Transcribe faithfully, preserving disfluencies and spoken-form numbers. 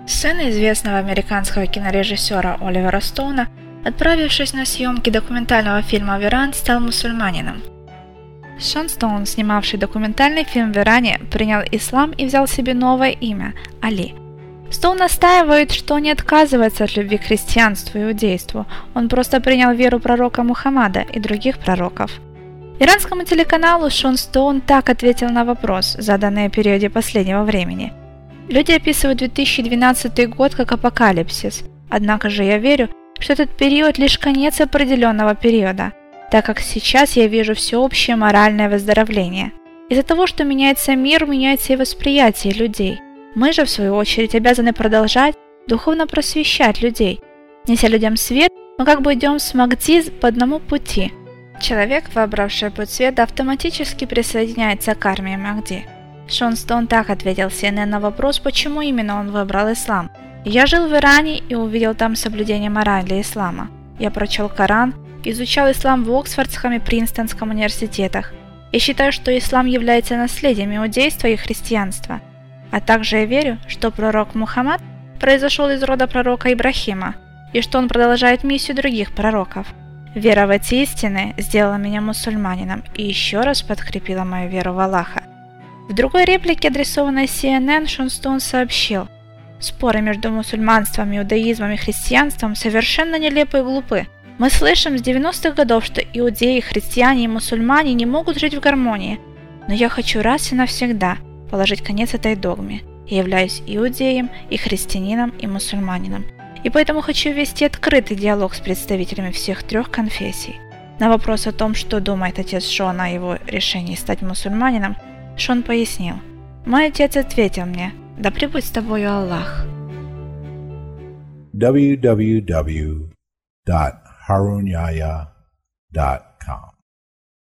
Сын известного американского кинорежиссера Оливера Стоуна, отправившись на съемки документального фильма в Иран, стал мусульманином. Шон Стоун, снимавший документальный фильм в Иране, принял ислам и взял себе новое имя – Али. Стоун настаивает, что не отказывается от любви к христианству и иудейству, он просто принял веру пророка Мухаммада и других пророков. Иранскому телеканалу Шон Стоун так ответил на вопрос, заданный о периоде последнего времени. Люди описывают две тысячи двенадцатый год как апокалипсис, однако же я верю, что этот период лишь конец определенного периода, так как сейчас я вижу всеобщее моральное выздоровление. Из-за того, что меняется мир, меняется и восприятие людей. Мы же, в свою очередь, обязаны продолжать духовно просвещать людей. Неся людям свет, мы как бы идем с Махди по одному пути. Человек, выбравший путь света, автоматически присоединяется к армии Махди. Шон Стоун так ответил си эн эн на вопрос, почему именно он выбрал ислам. «Я жил в Иране и увидел там соблюдение морали ислама. Я прочел Коран, изучал ислам в Оксфордском и Принстонском университетах. Я считаю, что ислам является наследием иудейства и христианства. А также я верю, что пророк Мухаммад произошел из рода пророка Ибрахима, и что он продолжает миссию других пророков. Вера в эти истины сделала меня мусульманином и еще раз подкрепила мою веру в Аллаха». В другой реплике, адресованной си эн эн, Шон Стоун сообщил: «Споры между мусульманством, иудаизмом и христианством совершенно нелепы и глупы. Мы слышим с девяностых годов, что иудеи, христиане и мусульмане не могут жить в гармонии. Но я хочу раз и навсегда положить конец этой догме. Я являюсь иудеем, и христианином, и мусульманином. И поэтому хочу вести открытый диалог с представителями всех трех конфессий». На вопрос о том, что думает отец Шона о его решении стать мусульманином, Шон пояснил: «Мой отец ответил мне: да пребудет с тобою Аллах». дабл ю дабл ю дабл ю точка харуняя точка ком